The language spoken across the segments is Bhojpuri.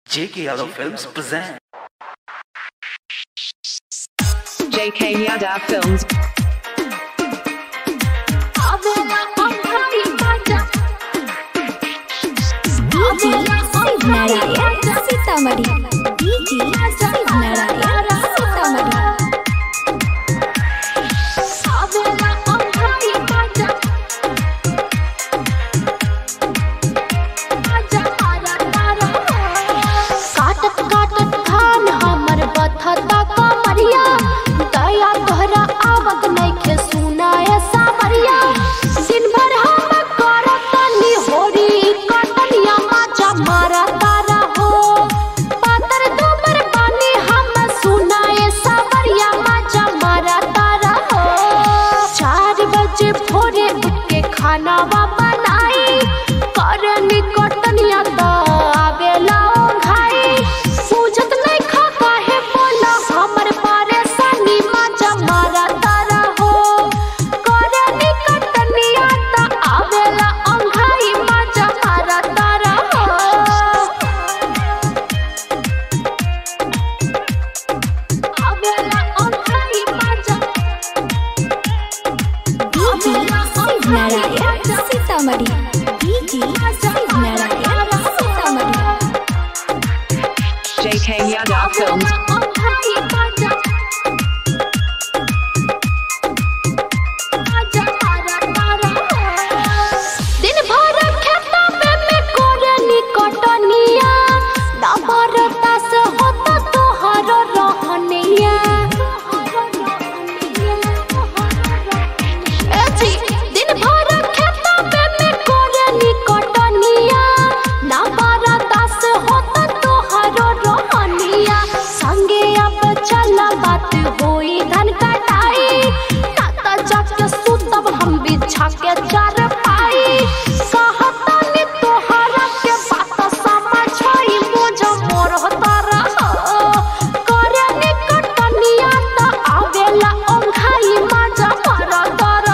JK Yadav Films present JK Yadav Films. Sitamarhi खानावा बनाई करनी कटनिया तो आवेला घाई पूछत नहीं खा काहे बोला हमर परेशानी मजा मारा तारा हो करनी कटनिया तो आवेला घाई मजा मारा तारा हो आवेला घाई मजा सीतामढ़ी JK Yadav Films. दिन भर खेता में कोरनी कटनिया ना बरदास होता तोहर रहनिया दिन भर खेता में कोरनी कटनिया ना बरदास होता तोहर रहनिया संगे अब चल बात होई धन कटाई ताता जाके सुतब हम बिछा के चार पाई कहतनी तोहरा के बात समझई मुझ मोर तारा करनी कटनिया त आवेला ओंघाई मजा मारा तारा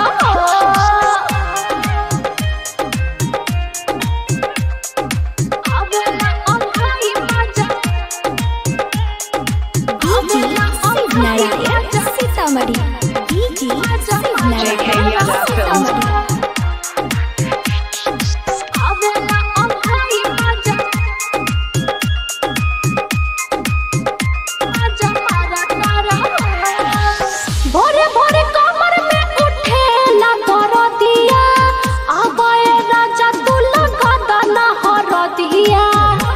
आवेला ओंघाई मजा सीतामढ़ी JK Yadav Films. आवेला ओंघाई मजा मजा मारा तारा भोरे भोरे कमर में उठेला दरदिया आबाए राजा तू लगा दाना हरदिया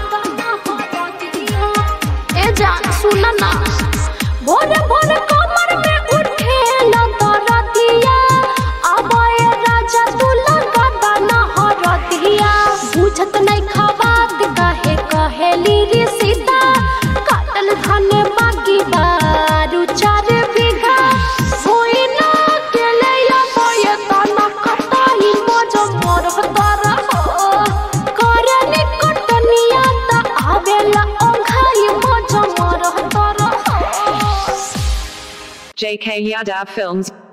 ए जान सुन ना भोरे भोरे कमर में उठेला दरदिया आबाए राजा तू लगा दाना हरदिया बुझत नहीं खवात काहे कहेली रे सीता काटल धान बागी बारू चार बीघा होई ना के लैया बोए दाना कटाई मजा मोर तारा करनी कटनिया त आवेला ओंघाई मजा मोर तारा JK Yadav Films.